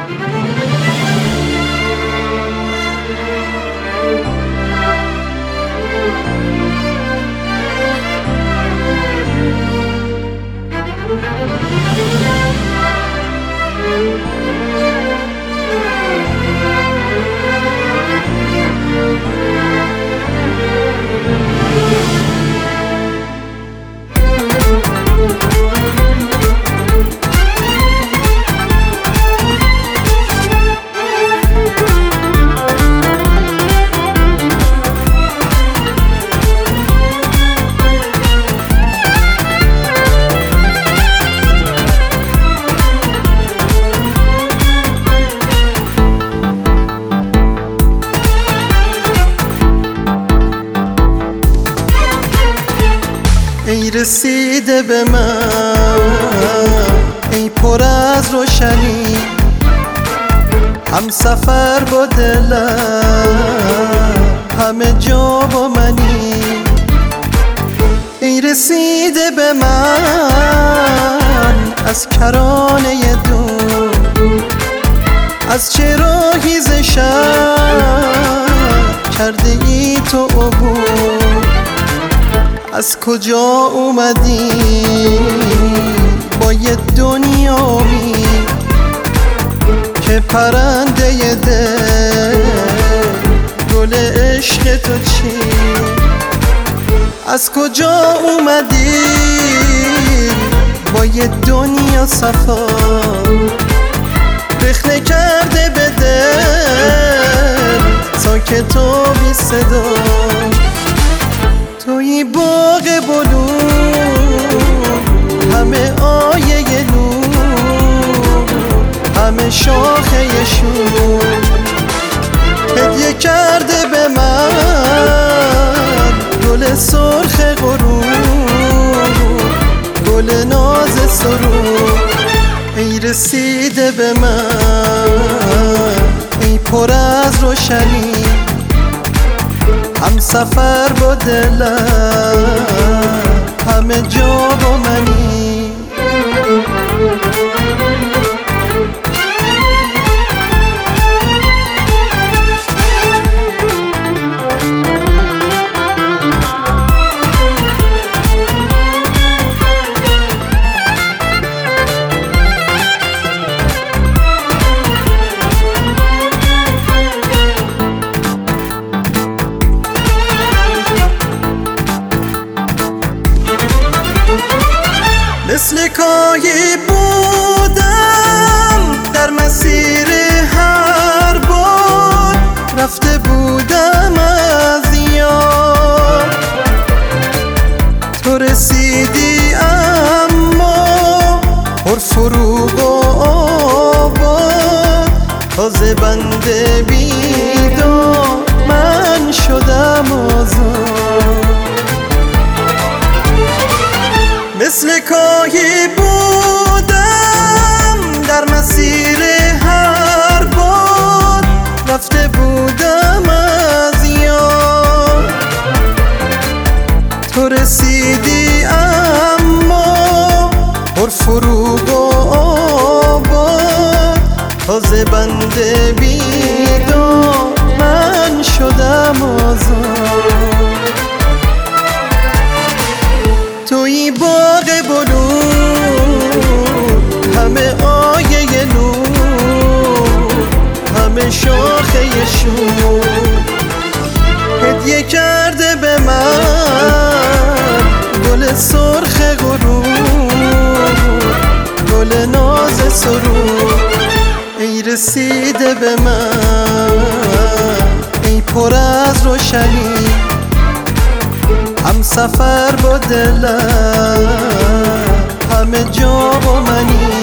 ای رسیده به من، ای پر از روشنی، هم سفر با دلم، همه جا با منی. ای رسیده به من از کرانه دور، از چه راهی ز شهر کرده ای تو عبور؟ از کجا اومدی با یه دنیایی که پرنده دل گل عشق تو چی؟ از کجا اومدی با یه دنیا صفا رخنه کرده به دل ساکت و بی صدا؟ توی باغ بلور، همه آیه نور، همه شاخه شور، هدیه کرده به من گل سرخ غرور، گل ناز سرور. ای رسیده به من، ای پر از روشنی، هم سفر با دلم، همه جا با منی. مثل کاهی بودم در مسیر هر بار، رفته بودم از یاد. تو رسیدی اما پر فروغ و آباد، تازه بنده بیدار من شدم آزاد. مثل کاهی بودم در مسیر هر باد، رفته بودم از یاد. تو رسیدی اما پر فروغ و آباد، تازه بنده بیدار من شدم آزاد. توی باغ بلور، همه آیه نور، همه شاخه شور، هدیه کرده به من گل سرخ غرور، گل ناز سرور. ای رسیده به من، ای پر از روشنی، هم سفر با دلم، همه جا با منی.